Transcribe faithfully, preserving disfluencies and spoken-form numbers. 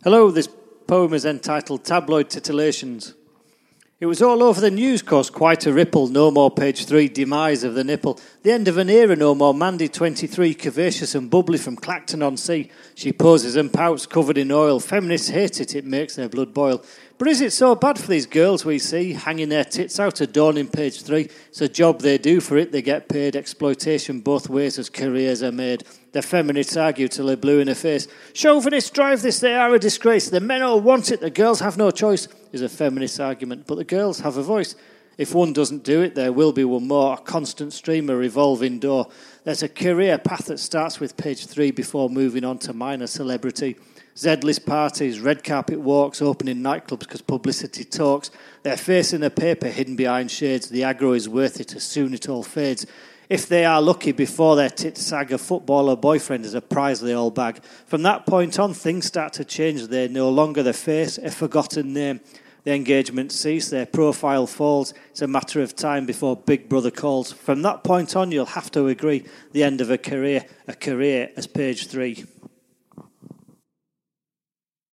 Hello, this poem is entitled Tabloid Titillations. It was all over the news, caused quite a ripple. No more page three, demise of the nipple. The end of an era, no more Mandy twenty-three, curvaceous and bubbly from Clacton-on-Sea. She poses and pouts, covered in oil. Feminists hate it, it makes their blood boil. But is it so bad for these girls we see, hanging their tits out, adorning page three? It's a job they do for it, they get paid. Exploitation both ways as careers are made. The feminists argue till they're blue in the face. Chauvinists drive this, they are a disgrace. The men all want it, the girls have no choice, is a feminist argument. But the girls have a voice. If one doesn't do it, there will be one more. A constant stream, a revolving door. There's a career path that starts with page three before moving on to minor celebrity. Z-list parties, red carpet walks, opening nightclubs because publicity talks. Their face in the paper hidden behind shades. The aggro is worth it as soon it all fades. If they are lucky, before their tits sag, a footballer boyfriend is a prize they all bag. From that point on, things start to change. They're no longer the face, a forgotten name. The engagement cease, their profile falls. It's a matter of time before Big Brother calls. From that point on, you'll have to agree, the end of a career, a career as page three.